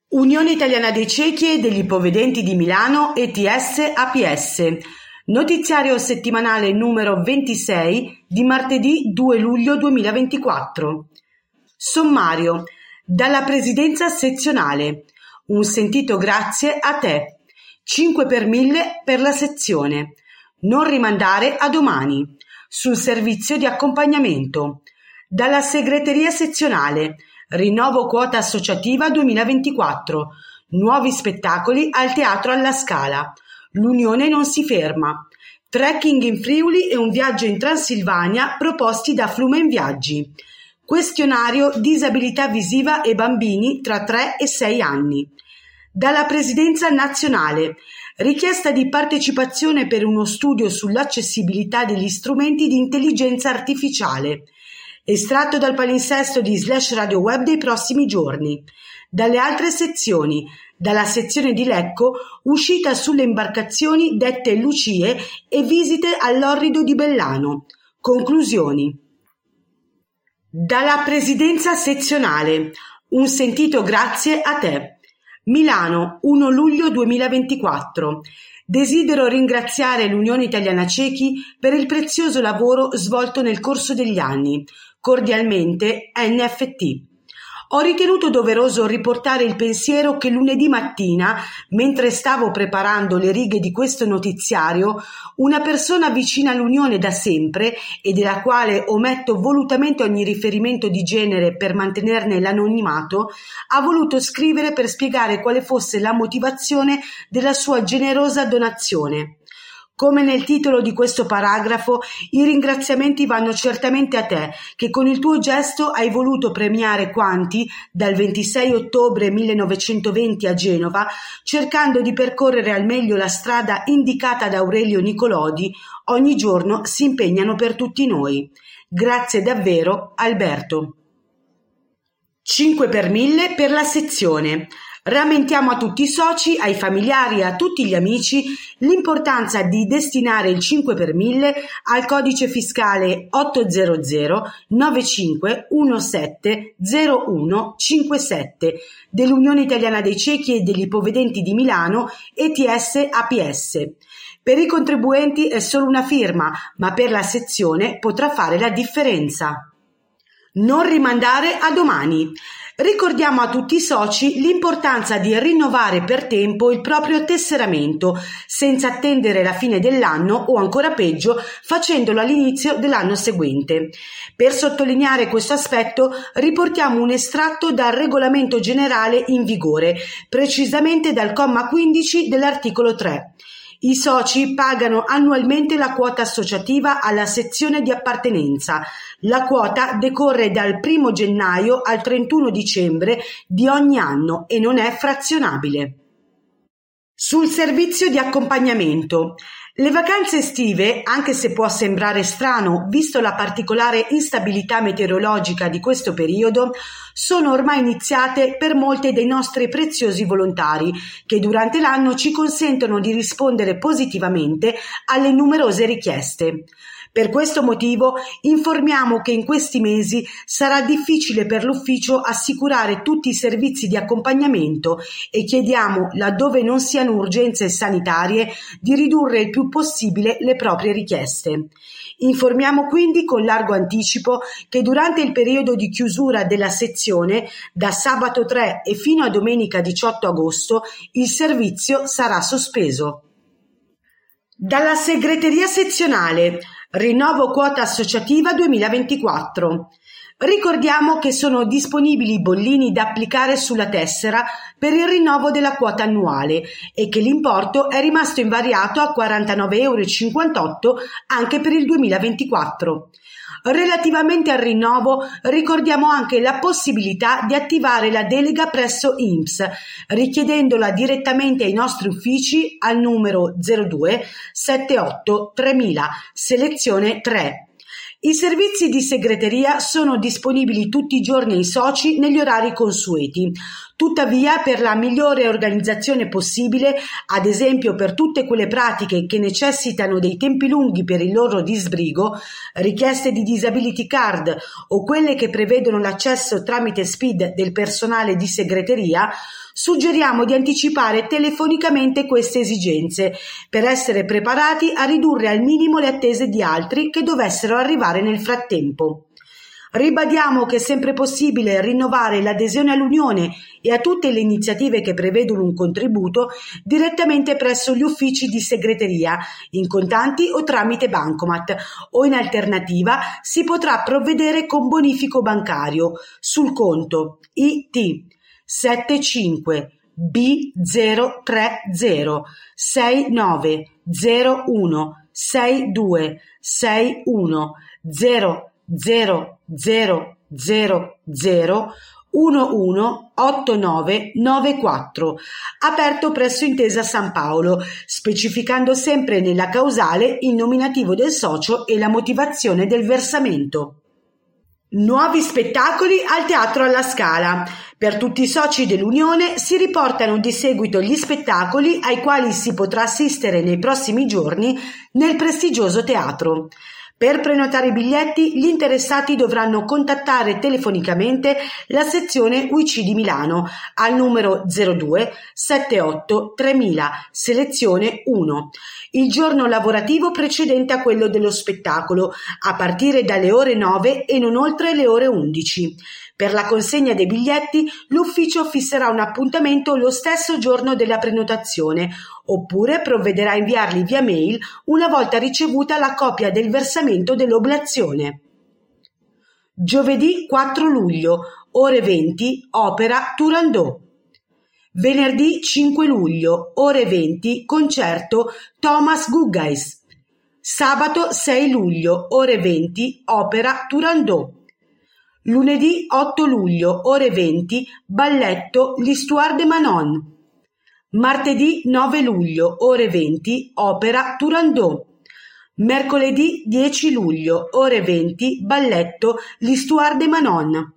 Unione Italiana dei Ciechi e degli Ipovedenti di Milano ETS-APS. Notiziario settimanale numero 26 di martedì 2 luglio 2024. Sommario. Dalla Presidenza Sezionale. Un sentito grazie a te. 5 per 1000 per la sezione. Non rimandare a domani. Sul servizio di accompagnamento. Dalla Segreteria Sezionale. Rinnovo quota associativa 2024. Nuovi spettacoli al Teatro alla Scala. L'Unione non si ferma. Trekking in Friuli e un viaggio in Transilvania proposti da Flumen Viaggi. Questionario disabilità visiva e bambini tra 3 e 6 anni. Dalla Presidenza Nazionale. Richiesta di partecipazione per uno studio sull'accessibilità degli strumenti di intelligenza artificiale. Estratto dal palinsesto di /Radio Web dei prossimi giorni. Dalle altre sezioni. Dalla sezione di Lecco, uscita sulle imbarcazioni dette Lucie e visite all'orrido di Bellano. Conclusioni. Dalla Presidenza Sezionale. Un sentito grazie a te. Milano, 1 luglio 2024. Desidero ringraziare l'Unione Italiana Ciechi per il prezioso lavoro svolto nel corso degli anni. Cordialmente NFT. Ho ritenuto doveroso riportare il pensiero che lunedì mattina, mentre stavo preparando le righe di questo notiziario, una persona vicina all'Unione da sempre e della quale ometto volutamente ogni riferimento di genere per mantenerne l'anonimato, ha voluto scrivere per spiegare quale fosse la motivazione della sua generosa donazione. Come nel titolo di questo paragrafo, i ringraziamenti vanno certamente a te, che con il tuo gesto hai voluto premiare quanti, dal 26 ottobre 1920 a Genova, cercando di percorrere al meglio la strada indicata da Aurelio Nicolodi, ogni giorno si impegnano per tutti noi. Grazie davvero, Alberto. 5 per 1000 per la sezione. Rammentiamo a tutti i soci, ai familiari e a tutti gli amici l'importanza di destinare il 5 per 1000 al codice fiscale 800 9517 0157 dell'Unione Italiana dei Ciechi e degli Ipovedenti di Milano ETS-APS. Per i contribuenti è solo una firma, ma per la sezione potrà fare la differenza. Non rimandare a domani. Ricordiamo a tutti i soci l'importanza di rinnovare per tempo il proprio tesseramento, senza attendere la fine dell'anno o ancora peggio facendolo all'inizio dell'anno seguente. Per sottolineare questo aspetto riportiamo un estratto dal regolamento generale in vigore, precisamente dal comma 15 dell'articolo 3. I soci pagano annualmente la quota associativa alla sezione di appartenenza. La quota decorre dal 1 gennaio al 31 dicembre di ogni anno e non è frazionabile. Sul servizio di accompagnamento. Le vacanze estive, anche se può sembrare strano visto la particolare instabilità meteorologica di questo periodo, sono ormai iniziate per molti dei nostri preziosi volontari che durante l'anno ci consentono di rispondere positivamente alle numerose richieste. Per questo motivo informiamo che in questi mesi sarà difficile per l'ufficio assicurare tutti i servizi di accompagnamento e chiediamo, laddove non siano urgenze sanitarie, di ridurre il più possibile le proprie richieste. Informiamo quindi con largo anticipo che durante il periodo di chiusura della sezione, da sabato 3 e fino a domenica 18 agosto, il servizio sarà sospeso. Dalla Segreteria Sezionale. Rinnovo quota associativa 2024. Ricordiamo che sono disponibili i bollini da applicare sulla tessera per il rinnovo della quota annuale e che l'importo è rimasto invariato a €49,58 anche per il 2024. Relativamente al rinnovo, ricordiamo anche la possibilità di attivare la delega presso INPS, richiedendola direttamente ai nostri uffici al numero 02 78 3000, selezione 3. I servizi di segreteria sono disponibili tutti i giorni ai soci negli orari consueti. Tuttavia, per la migliore organizzazione possibile, ad esempio per tutte quelle pratiche che necessitano dei tempi lunghi per il loro disbrigo, richieste di disability card o quelle che prevedono l'accesso tramite SPID del personale di segreteria, suggeriamo di anticipare telefonicamente queste esigenze per essere preparati a ridurre al minimo le attese di altri che dovessero arrivare nel frattempo. Ribadiamo che è sempre possibile rinnovare l'adesione all'Unione e a tutte le iniziative che prevedono un contributo direttamente presso gli uffici di segreteria, in contanti o tramite bancomat, o in alternativa si potrà provvedere con bonifico bancario sul conto IT 75 B030 6901 62 61 118994, aperto presso Intesa San Paolo, specificando sempre nella causale il nominativo del socio e la motivazione del versamento. Nuovi spettacoli al Teatro alla Scala. Per tutti i soci dell'Unione si riportano di seguito gli spettacoli ai quali si potrà assistere nei prossimi giorni nel prestigioso teatro. Per prenotare i biglietti, gli interessati dovranno contattare telefonicamente la sezione UIC di Milano al numero 02 78 3000, selezione 1, il giorno lavorativo precedente a quello dello spettacolo, a partire dalle ore 9 e non oltre le ore 11. Per la consegna dei biglietti, l'ufficio fisserà un appuntamento lo stesso giorno della prenotazione, oppure provvederà a inviarli via mail una volta ricevuta la copia del versamento dell'oblazione. Giovedì 4 luglio, ore 20, opera Turandot. Venerdì 5 luglio, ore 20, concerto Thomas Guggais. Sabato 6 luglio, ore 20, opera Turandot. Lunedì 8 luglio, ore 20, balletto L'Histoire de Manon. Martedì 9 luglio, ore 20, opera Turandot. Mercoledì 10 luglio, ore 20, balletto L'Histoire de Manon.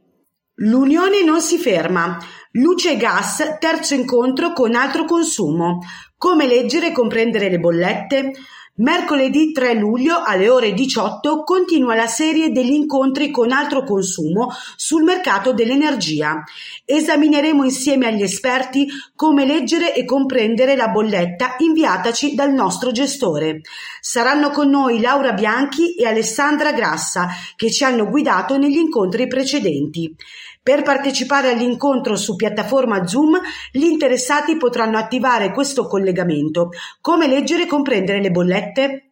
L'Unione non si ferma. Luce e gas, terzo incontro con altro consumo. Come leggere e comprendere le bollette? Mercoledì 3 luglio alle ore 18 continua la serie degli incontri con altro consumo sul mercato dell'energia. Esamineremo insieme agli esperti come leggere e comprendere la bolletta inviataci dal nostro gestore. Saranno con noi Laura Bianchi e Alessandra Grassa, che ci hanno guidato negli incontri precedenti. Per partecipare all'incontro su piattaforma Zoom, gli interessati potranno attivare questo collegamento. Come leggere e comprendere le bollette?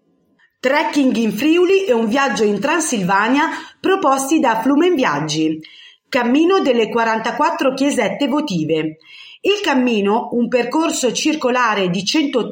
Trekking in Friuli e un viaggio in Transilvania proposti da Flumen Viaggi. Cammino delle 44 chiesette votive. Il cammino, un percorso circolare di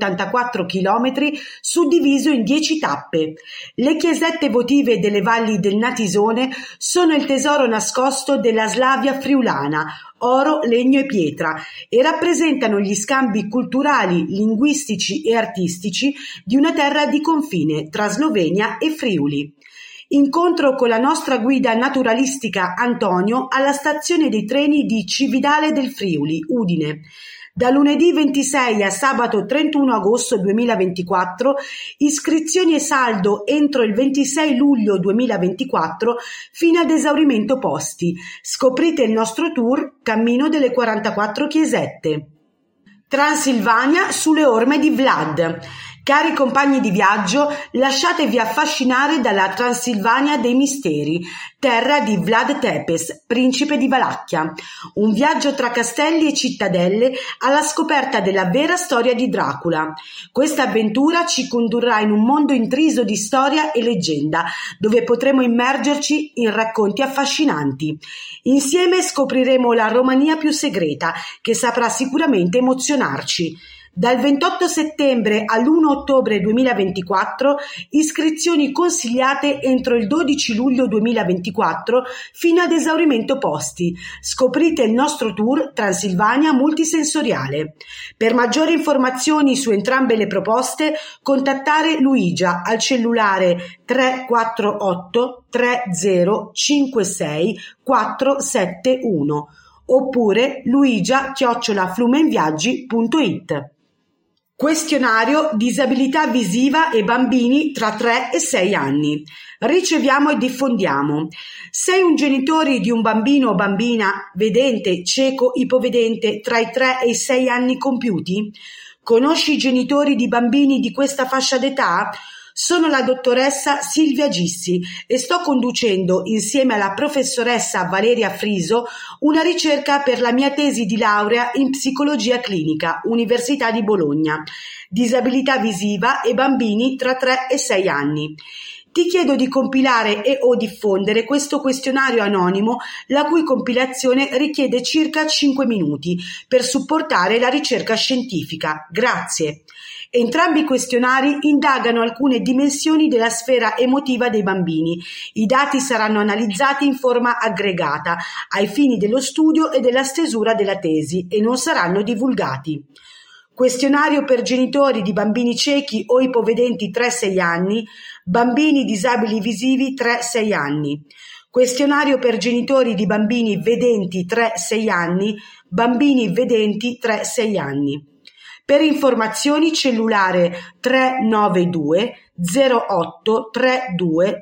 184 km suddiviso in 10 tappe. Le chiesette votive delle valli del Natisone sono il tesoro nascosto della Slavia friulana, oro, legno e pietra, e rappresentano gli scambi culturali, linguistici e artistici di una terra di confine tra Slovenia e Friuli. Incontro con la nostra guida naturalistica Antonio alla stazione dei treni di Cividale del Friuli, Udine. Da lunedì 26 a sabato 31 agosto 2024, iscrizioni e saldo entro il 26 luglio 2024 fino ad esaurimento posti. Scoprite il nostro tour Cammino delle 44 chiesette. Transilvania sulle orme di Vlad. Cari compagni di viaggio, lasciatevi affascinare dalla Transilvania dei misteri, terra di Vlad Tepes, principe di Valacchia. Un viaggio tra castelli e cittadelle alla scoperta della vera storia di Dracula. Questa avventura ci condurrà in un mondo intriso di storia e leggenda, dove potremo immergerci in racconti affascinanti. Insieme scopriremo la Romania più segreta, che saprà sicuramente emozionarci. Dal 28 settembre all'1 ottobre 2024, iscrizioni consigliate entro il 12 luglio 2024 fino ad esaurimento posti. Scoprite il nostro tour Transilvania multisensoriale. Per maggiori informazioni su entrambe le proposte, contattare Luigia al cellulare 348 3056 471 oppure luigia@flumenviaggi.it. Questionario disabilità visiva e bambini tra 3 e 6 anni. Riceviamo e diffondiamo. Sei un genitore di un bambino o bambina vedente, cieco, ipovedente tra i 3 e i 6 anni compiuti? Conosci i genitori di bambini di questa fascia d'età? Sono la dottoressa Silvia Gissi e sto conducendo, insieme alla professoressa Valeria Friso, una ricerca per la mia tesi di laurea in psicologia clinica, Università di Bologna, disabilità visiva e bambini tra 3 e 6 anni. Ti chiedo di compilare e o diffondere questo questionario anonimo, la cui compilazione richiede circa 5 minuti per supportare la ricerca scientifica. Grazie. Entrambi i questionari indagano alcune dimensioni della sfera emotiva dei bambini. I dati saranno analizzati in forma aggregata ai fini dello studio e della stesura della tesi e non saranno divulgati. Questionario per genitori di bambini ciechi o ipovedenti 3-6 anni, bambini disabili visivi 3-6 anni. Questionario per genitori di bambini vedenti 3-6 anni, bambini vedenti 3-6 anni. Per informazioni cellulare 392 08 32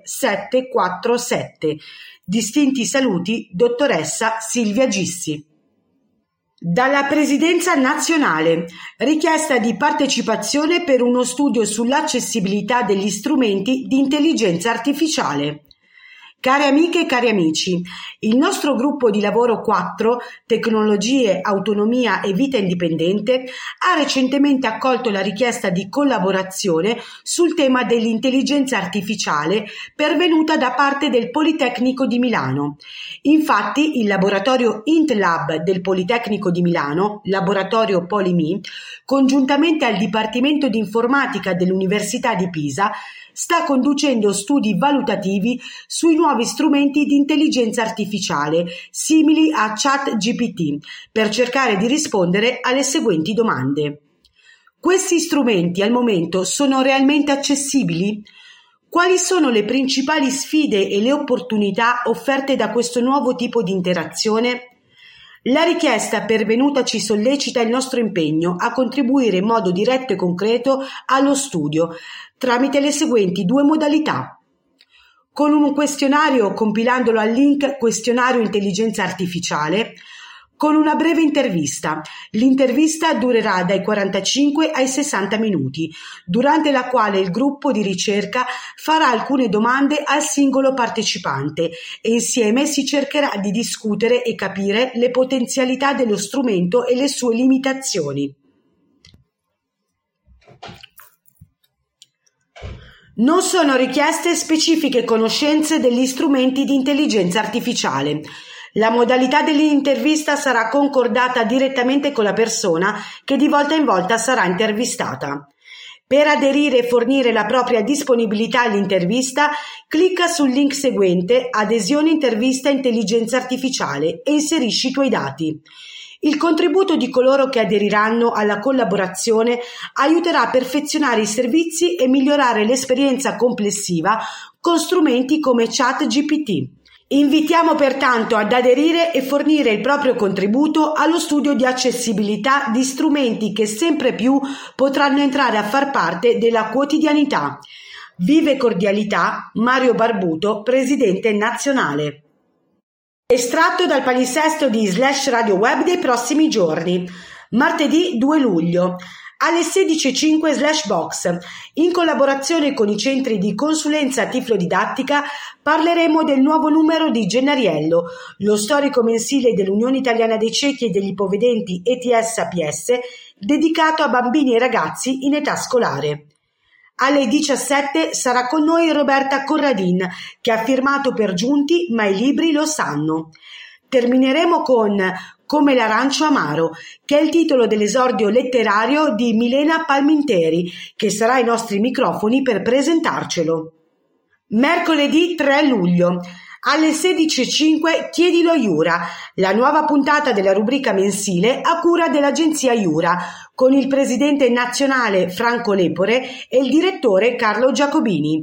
747. Distinti saluti, dottoressa Silvia Gissi. Dalla Presidenza nazionale, richiesta di partecipazione per uno studio sull'accessibilità degli strumenti di intelligenza artificiale. Care amiche e cari amici, il nostro gruppo di lavoro 4, Tecnologie, Autonomia e Vita Indipendente, ha recentemente accolto la richiesta di collaborazione sul tema dell'intelligenza artificiale pervenuta da parte del Politecnico di Milano. Infatti, il laboratorio IntLab del Politecnico di Milano, laboratorio PoliMi, congiuntamente al Dipartimento di Informatica dell'Università di Pisa, sta conducendo studi valutativi sui nuovi strumenti di intelligenza artificiale simili a ChatGPT per cercare di rispondere alle seguenti domande. Questi strumenti al momento sono realmente accessibili? Quali sono le principali sfide e le opportunità offerte da questo nuovo tipo di interazione? La richiesta pervenuta ci sollecita il nostro impegno a contribuire in modo diretto e concreto allo studio tramite le seguenti 2 modalità. Con un questionario compilandolo al link questionario intelligenza artificiale, con una breve intervista. L'intervista durerà dai 45 ai 60 minuti, durante la quale il gruppo di ricerca farà alcune domande al singolo partecipante e insieme si cercherà di discutere e capire le potenzialità dello strumento e le sue limitazioni. Non sono richieste specifiche conoscenze degli strumenti di intelligenza artificiale. La modalità dell'intervista sarà concordata direttamente con la persona che di volta in volta sarà intervistata. Per aderire e fornire la propria disponibilità all'intervista, clicca sul link seguente Adesione intervista intelligenza artificiale e inserisci i tuoi dati. Il contributo di coloro che aderiranno alla collaborazione aiuterà a perfezionare i servizi e migliorare l'esperienza complessiva con strumenti come ChatGPT. Invitiamo pertanto ad aderire e fornire il proprio contributo allo studio di accessibilità di strumenti che sempre più potranno entrare a far parte della quotidianità. Vive cordialità, Mario Barbuto, Presidente nazionale. Estratto dal palinsesto di /Radio Web dei prossimi giorni. Martedì 2 luglio. Alle 16.05/Box, in collaborazione con i centri di consulenza tiflodidattica, parleremo del nuovo numero di Gennariello, lo storico mensile dell'Unione Italiana dei Ciechi e degli Ipovedenti ETS-APS, dedicato a bambini e ragazzi in età scolare. Alle 17 sarà con noi Roberta Corradin, che ha firmato per giunti Ma i libri lo sanno. Termineremo con Come l'arancio amaro, che è il titolo dell'esordio letterario di Milena Palminteri, che sarà ai nostri microfoni per presentarcelo. Mercoledì 3 luglio. Alle 16.05 Chiedilo Iura, la nuova puntata della rubrica mensile a cura dell'agenzia Iura, con il presidente nazionale Franco Lepore e il direttore Carlo Giacobini.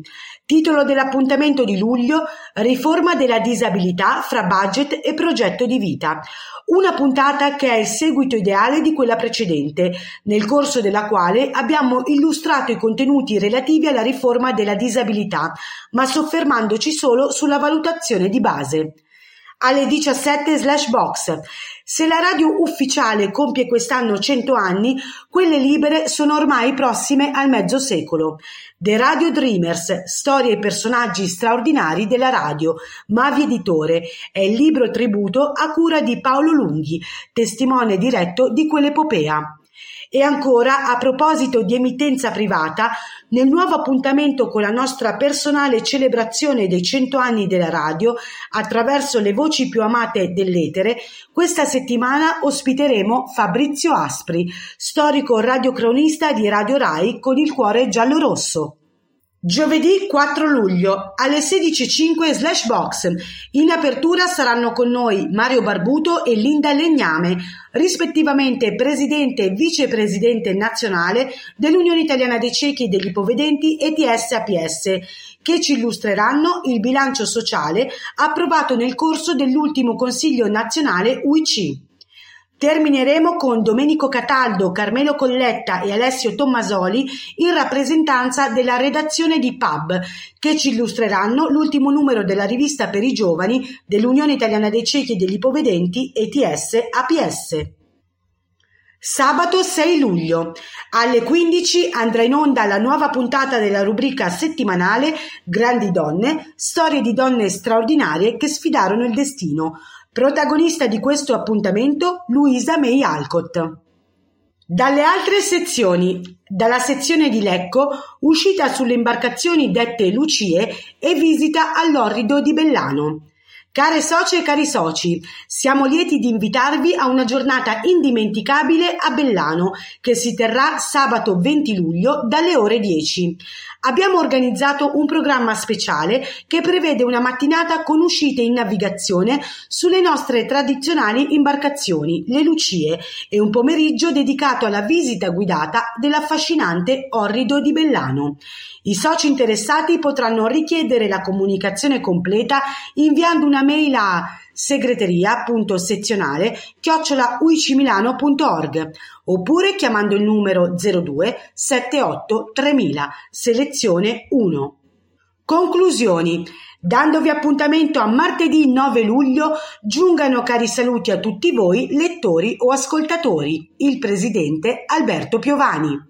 Titolo dell'appuntamento di luglio: riforma della disabilità fra budget e progetto di vita. Una puntata che è il seguito ideale di quella precedente, nel corso della quale abbiamo illustrato i contenuti relativi alla riforma della disabilità, ma soffermandoci solo sulla valutazione di base. Alle 17/box. Se la radio ufficiale compie quest'anno 100 anni, quelle libere sono ormai prossime al mezzo secolo. The Radio Dreamers, storie e personaggi straordinari della radio, Mavi Editore, è il libro tributo a cura di Paolo Lunghi, testimone diretto di quell'epopea. E ancora, a proposito di emittenza privata, nel nuovo appuntamento con la nostra personale celebrazione dei 100 anni della radio, attraverso le voci più amate dell'etere, questa settimana ospiteremo Fabrizio Aspri, storico radiocronista di Radio Rai con il cuore giallo-rosso. Giovedì 4 luglio alle 16:05/box. In apertura saranno con noi Mario Barbuto e Linda Legname, rispettivamente presidente e vicepresidente nazionale dell'Unione Italiana dei Ciechi e degli Ipovedenti ETS-APS, che ci illustreranno il bilancio sociale approvato nel corso dell'ultimo Consiglio nazionale UIC. Termineremo con Domenico Cataldo, Carmelo Colletta e Alessio Tommasoli in rappresentanza della redazione di Pub, che ci illustreranno l'ultimo numero della rivista per i giovani dell'Unione Italiana dei Ciechi e degli Ipovedenti ETS-APS. Sabato 6 luglio alle 15 andrà in onda la nuova puntata della rubrica settimanale Grandi Donne, storie di donne straordinarie che sfidarono il destino. Protagonista di questo appuntamento Luisa May Alcott. Dalle altre sezioni, dalla sezione di Lecco, uscita sulle imbarcazioni dette Lucie e visita all'orrido di Bellano. Care socie e cari soci, siamo lieti di invitarvi a una giornata indimenticabile a Bellano, che si terrà sabato 20 luglio dalle ore 10. Abbiamo organizzato un programma speciale che prevede una mattinata con uscite in navigazione sulle nostre tradizionali imbarcazioni, le Lucie, e un pomeriggio dedicato alla visita guidata dell'affascinante orrido di Bellano. I soci interessati potranno richiedere la comunicazione completa inviando una mail a segreteria.sezionale@uicimilano.org oppure chiamando il numero 02 78 3000, selezione 1. Conclusioni. Dandovi appuntamento a martedì 9 luglio, giungano cari saluti a tutti voi, lettori o ascoltatori. Il presidente Alberto Piovani.